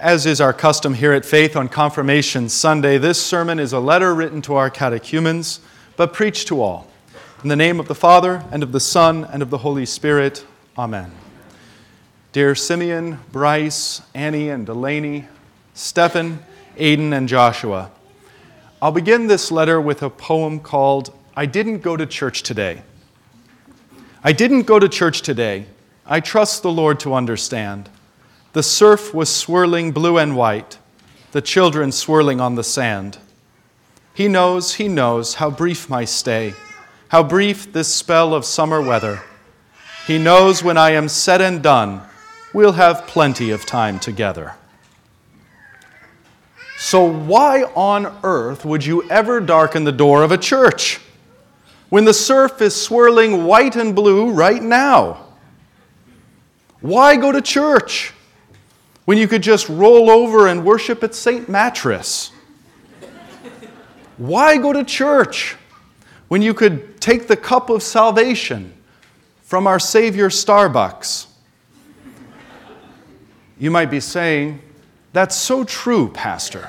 As is our custom here at Faith on Confirmation Sunday, this sermon is a letter written to our catechumens, but preached to all. In the name of the Father, and of the Son, and of the Holy Spirit. Amen. Dear Simeon, Bryce, Annie, and Delaney, Stephen, Aiden, and Joshua, I'll begin this letter with a poem called I Didn't Go to Church Today. I didn't go to church today. I trust the Lord to understand. The surf was swirling blue and white, the children swirling on the sand. He knows how brief my stay, how brief this spell of summer weather. He knows when I am said and done, we'll have plenty of time together. So why on earth would you ever darken the door of a church when the surf is swirling white and blue right now? Why go to church when you could just roll over and worship at St. Mattress? Why go to church when you could take the cup of salvation from our Savior Starbucks? You might be saying, that's so true, Pastor.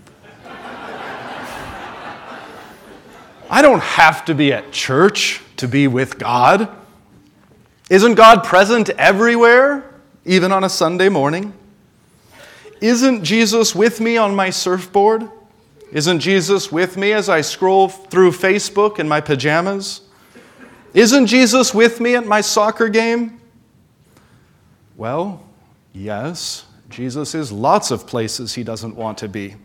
I don't have to be at church to be with God. Isn't God present everywhere, even on a Sunday morning? Isn't Jesus with me on my surfboard? Isn't Jesus with me as I scroll through Facebook in my pajamas? Isn't Jesus with me at my soccer game? Well, yes, Jesus is lots of places he doesn't want to be.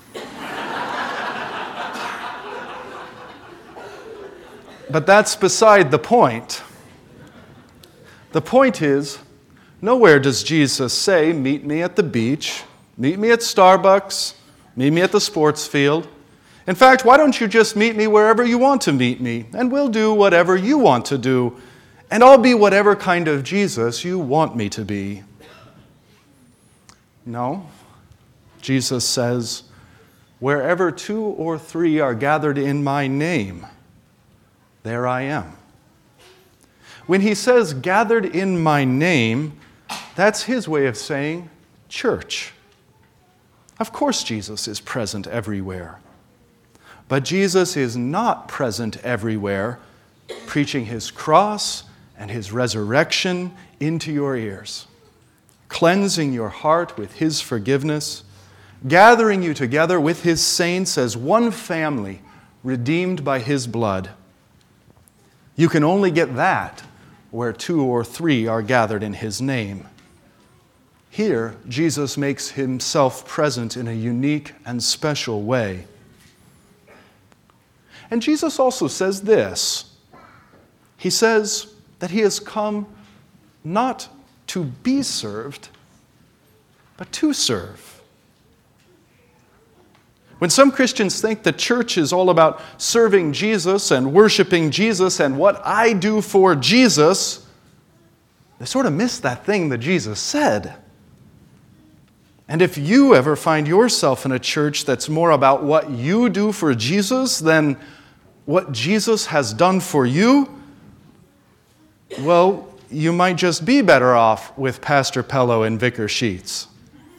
But that's beside the point. The point is, nowhere does Jesus say, meet me at the beach, meet me at Starbucks, meet me at the sports field. In fact, why don't you just meet me wherever you want to meet me, and we'll do whatever you want to do, and I'll be whatever kind of Jesus you want me to be. No, Jesus says, wherever 2 or 3 are gathered in my name, there I am. When he says gathered in my name, that's his way of saying church. Of course Jesus is present everywhere. But Jesus is not present everywhere, preaching his cross and his resurrection into your ears, cleansing your heart with his forgiveness, gathering you together with his saints as one family redeemed by his blood. You can only get that where 2 or 3 are gathered in his name. Here, Jesus makes himself present in a unique and special way. And Jesus also says this. He says that he has come not to be served, but to serve. When some Christians think the church is all about serving Jesus and worshiping Jesus and what I do for Jesus, they sort of miss that thing that Jesus said. And if you ever find yourself in a church that's more about what you do for Jesus than what Jesus has done for you, well, you might just be better off with Pastor Pello and Vicar Sheets.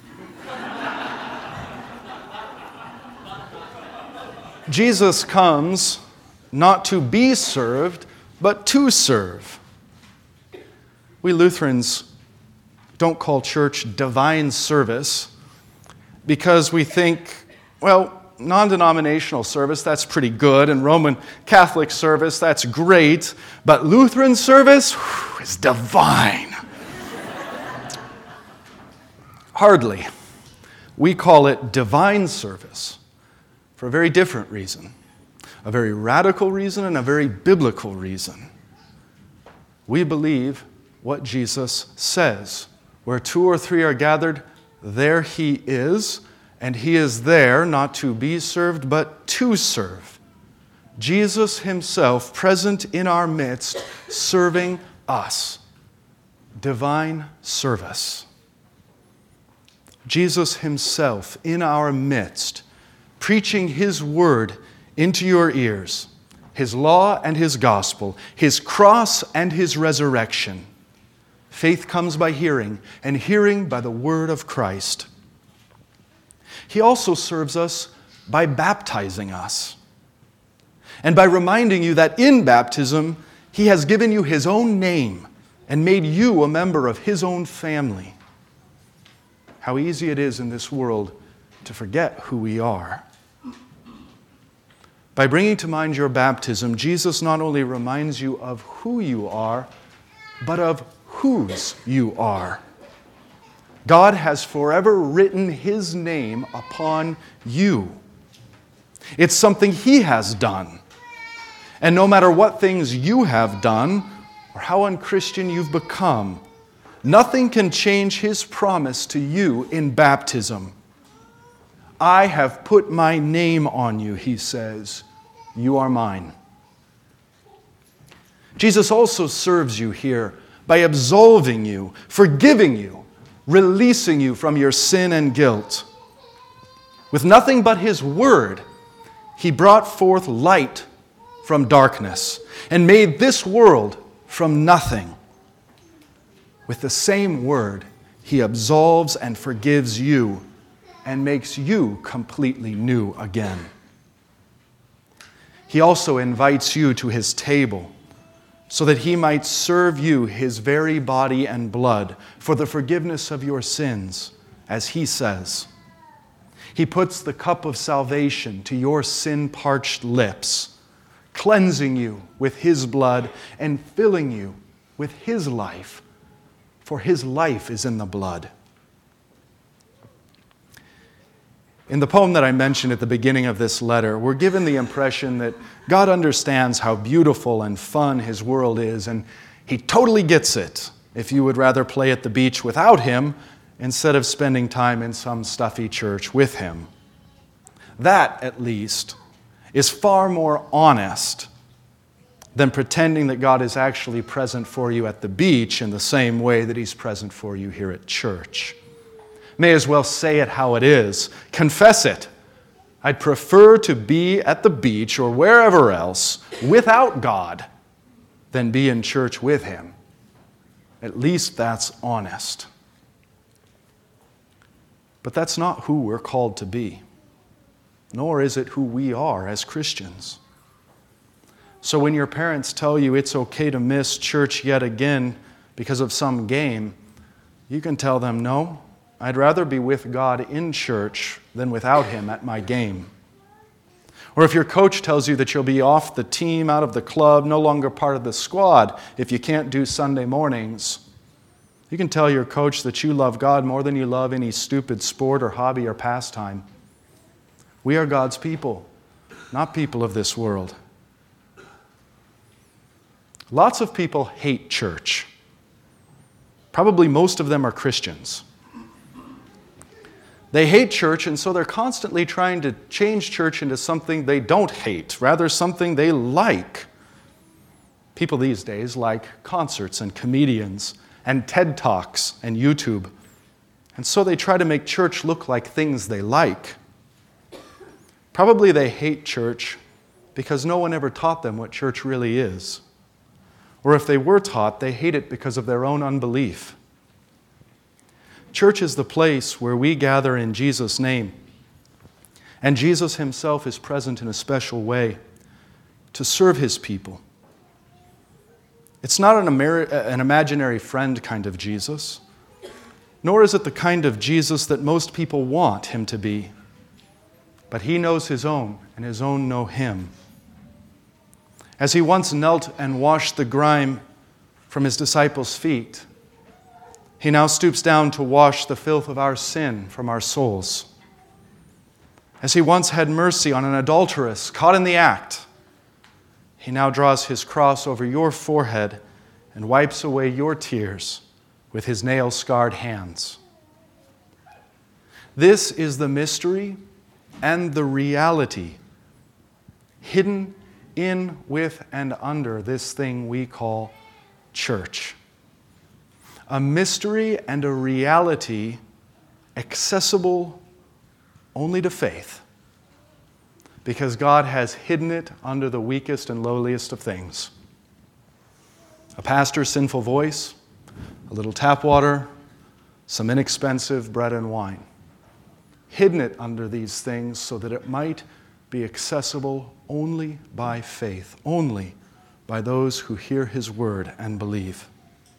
Jesus comes not to be served, but to serve. We Lutherans don't call church divine service because we think, well, non-denominational service, that's pretty good, and Roman Catholic service, that's great, but Lutheran service is divine. Hardly. We call it divine service for a very different reason, a very radical reason and a very biblical reason. We believe what Jesus says. Where 2 or 3 are gathered, there he is, and he is there not to be served, but to serve. Jesus himself present in our midst, serving us. Divine service. Jesus himself in our midst, preaching his word into your ears, his law and his gospel, his cross and his resurrection. Faith comes by hearing, and hearing by the word of Christ. He also serves us by baptizing us, and by reminding you that in baptism, He has given you His own name and made you a member of His own family. How easy it is in this world to forget who we are. By bringing to mind your baptism, Jesus not only reminds you of who you are, but of whose you are. God has forever written His name upon you. It's something He has done. And no matter what things you have done, or how unchristian you've become, nothing can change His promise to you in baptism. I have put my name on you, He says. You are mine. Jesus also serves you here by absolving you, forgiving you, releasing you from your sin and guilt. With nothing but His word, He brought forth light from darkness and made this world from nothing. With the same word, He absolves and forgives you and makes you completely new again. He also invites you to His table so that He might serve you His very body and blood for the forgiveness of your sins, as He says. He puts the cup of salvation to your sin-parched lips, cleansing you with His blood and filling you with His life, for His life is in the blood. In the poem that I mentioned at the beginning of this letter, we're given the impression that God understands how beautiful and fun His world is, and He totally gets it if you would rather play at the beach without Him instead of spending time in some stuffy church with Him. That, at least, is far more honest than pretending that God is actually present for you at the beach in the same way that He's present for you here at church. May as well say it how it is. Confess it. I'd prefer to be at the beach or wherever else without God than be in church with Him. At least that's honest. But that's not who we're called to be, nor is it who we are as Christians. So when your parents tell you it's okay to miss church yet again because of some game, you can tell them, no, I'd rather be with God in church than without Him at my game. Or if your coach tells you that you'll be off the team, out of the club, no longer part of the squad if you can't do Sunday mornings, you can tell your coach that you love God more than you love any stupid sport or hobby or pastime. We are God's people, not people of this world. Lots of people hate church. Probably most of them are Christians. They hate church, and so they're constantly trying to change church into something they don't hate, rather something they like. People these days like concerts and comedians and TED Talks and YouTube, and so they try to make church look like things they like. Probably they hate church because no one ever taught them what church really is. Or if they were taught, they hate it because of their own unbelief. Church is the place where we gather in Jesus' name, and Jesus Himself is present in a special way to serve His people. It's not an imaginary friend kind of Jesus, nor is it the kind of Jesus that most people want Him to be, but He knows His own, and His own know Him. As He once knelt and washed the grime from His disciples' feet, He now stoops down to wash the filth of our sin from our souls. As He once had mercy on an adulteress caught in the act, He now draws His cross over your forehead and wipes away your tears with His nail-scarred hands. This is the mystery and the reality hidden in, with, and under this thing we call church. A mystery and a reality accessible only to faith, because God has hidden it under the weakest and lowliest of things. A pastor's sinful voice, a little tap water, some inexpensive bread and wine. hidden it under these things so that it might be accessible only by faith, only by those who hear his word and believe.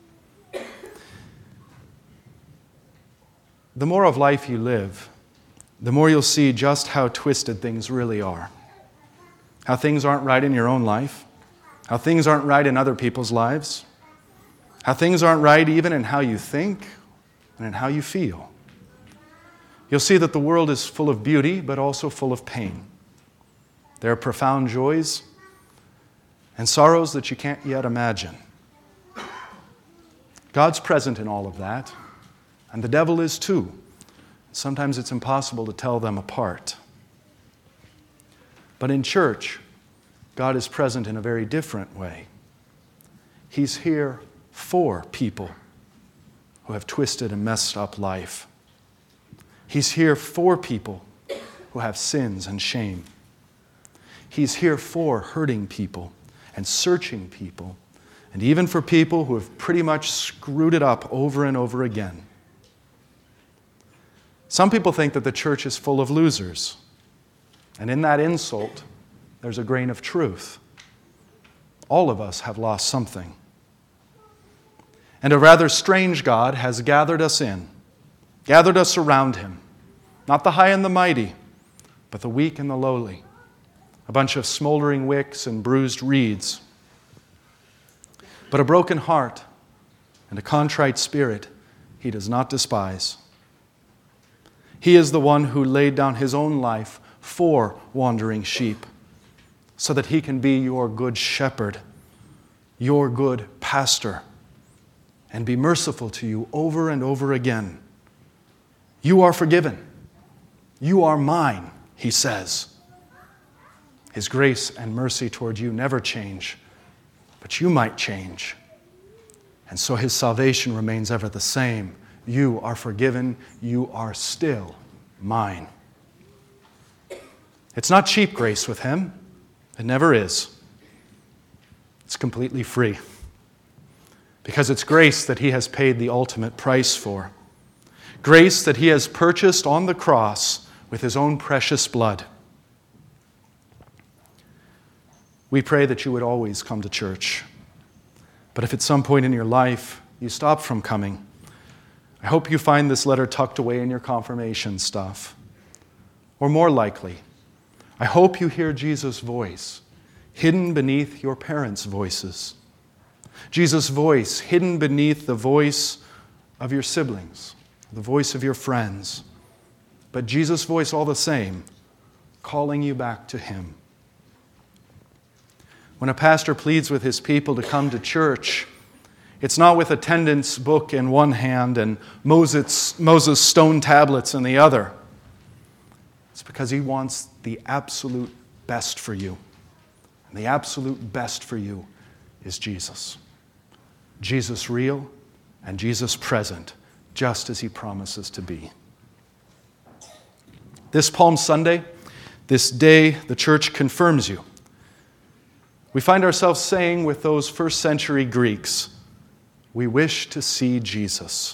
The more of life you live, the more you'll see just how twisted things really are. How things aren't right in your own life, how things aren't right in other people's lives, how things aren't right even in how you think and in how you feel. You'll see that the world is full of beauty, but also full of pain. There are profound joys and sorrows that you can't yet imagine. God's present in all of that, and the devil is too. Sometimes it's impossible to tell them apart. But in church, God is present in a very different way. He's here for people who have twisted and messed up life. He's here for people who have sins and shame. He's here for hurting people and searching people, and even for people who have pretty much screwed it up over and over again. Some people think that the church is full of losers, and in that insult, there's a grain of truth. All of us have lost something. And a rather strange God has gathered us in, gathered us around him, not the high and the mighty, but the weak and the lowly, a bunch of smoldering wicks and bruised reeds. But a broken heart and a contrite spirit he does not despise. He is the one who laid down his own life for wandering sheep, so that he can be your good shepherd, your good pastor, and be merciful to you over and over again. You are forgiven. You are mine, he says. His grace and mercy toward you never change, but you might change. And so his salvation remains ever the same. You are forgiven. You are still mine. It's not cheap grace with him. It never is. It's completely free. Because it's grace that he has paid the ultimate price for. Grace that he has purchased on the cross with his own precious blood. We pray that you would always come to church. But if at some point in your life you stop from coming, I hope you find this letter tucked away in your confirmation stuff. Or more likely, I hope you hear Jesus' voice hidden beneath your parents' voices. Jesus' voice hidden beneath the voice of your siblings, the voice of your friends. But Jesus' voice all the same, calling you back to him. When a pastor pleads with his people to come to church, it's not with attendance book in one hand and Moses' stone tablets in the other. It's because he wants the absolute best for you. And the absolute best for you is Jesus. Jesus real and Jesus present, just as he promises to be. This Palm Sunday, this day the church confirms you. We find ourselves saying with those first century Greeks, we wish to see Jesus.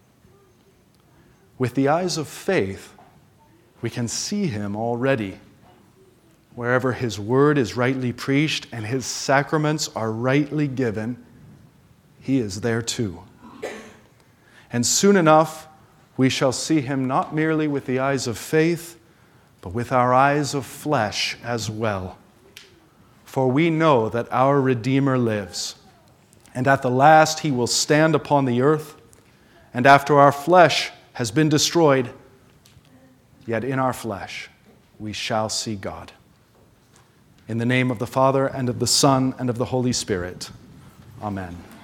With the eyes of faith, we can see him already. Wherever his word is rightly preached and his sacraments are rightly given, he is there too. And soon enough, we shall see him not merely with the eyes of faith, but with our eyes of flesh as well. For we know that our Redeemer lives. And at the last he will stand upon the earth, and after our flesh has been destroyed, yet in our flesh we shall see God. In the name of the Father, and of the Son, and of the Holy Spirit. Amen.